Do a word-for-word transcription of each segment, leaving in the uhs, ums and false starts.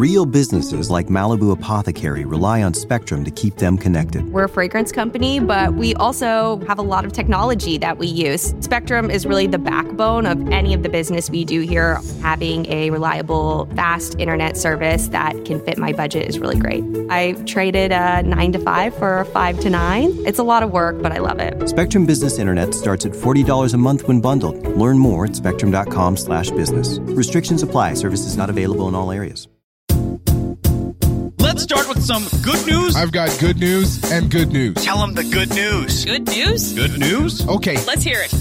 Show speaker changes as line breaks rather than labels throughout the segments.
Real businesses like Malibu Apothecary rely on Spectrum to keep them connected.
We're a fragrance company, but we also have a lot of technology that we use. Spectrum is really the backbone of any of the business we do here. Having a reliable, fast internet service that can fit my budget is really great. I traded a nine to five for a five to nine. It's a lot of work, but I love it.
Spectrum Business Internet starts at forty dollars a month when bundled. Learn more at spectrum.com slash business. Restrictions apply. Services not available in all areas.
Let's start with some good news.
I've got good news and good news.
Tell them the good news.
Good news?
Good news?
Okay.
Let's hear it.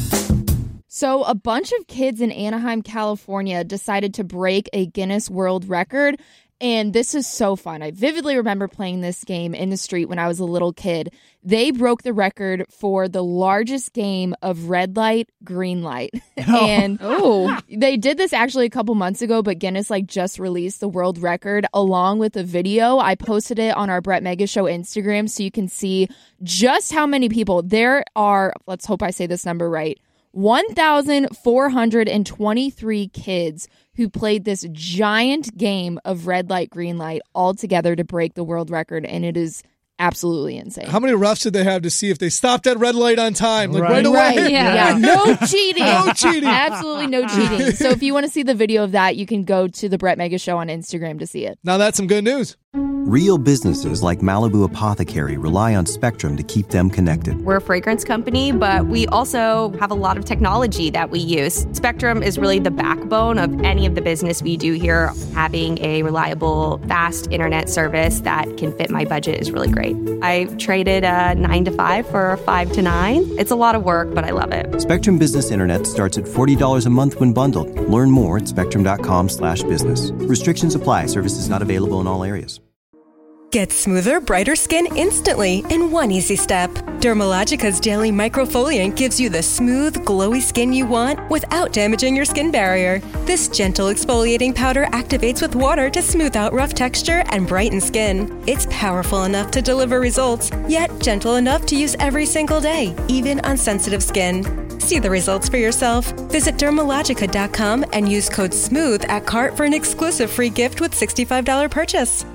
So a bunch of kids in Anaheim, California decided to break a Guinness World Record. And this is so fun. I vividly remember playing this game in the street when I was a little kid. They broke the record for the largest game of red light, green light.
Oh.
And oh, they did this actually a couple months ago, but Guinness like just released the world record along with a video. I posted it on our Brett Mega Show Instagram so you can see just how many people. There are, let's hope I say this number right, one thousand four hundred twenty-three kids who played this giant game of red light, green light all together to break the world record, and it is absolutely insane.
How many roughs did they have to see if they stopped at red light on time? Like right, right away?
Right, yeah. yeah. No cheating.
No cheating.
Absolutely no cheating. So if you want to see the video of that, you can go to the Brett Mega Show on Instagram to see it.
Now that's some good news.
Real businesses like Malibu Apothecary rely on Spectrum to keep them connected.
We're a fragrance company, but we also have a lot of technology that we use. Spectrum is really the backbone of any of the business we do here. Having a reliable, fast internet service that can fit my budget is really great. I traded a nine to five for a five to nine. It's a lot of work, but I love it.
Spectrum Business Internet starts at forty dollars a month when bundled. Learn more at spectrum.com slash business. Restrictions apply. Services not available in all areas.
Get smoother, brighter skin instantly in one easy step. Dermalogica's daily microfoliant gives you the smooth, glowy skin you want without damaging your skin barrier. This gentle exfoliating powder activates with water to smooth out rough texture and brighten skin. It's powerful enough to deliver results, yet gentle enough to use every single day, even on sensitive skin. See the results for yourself. Visit dermalogica dot com and use code SMOOTH at cart for an exclusive free gift with sixty-five dollars purchase.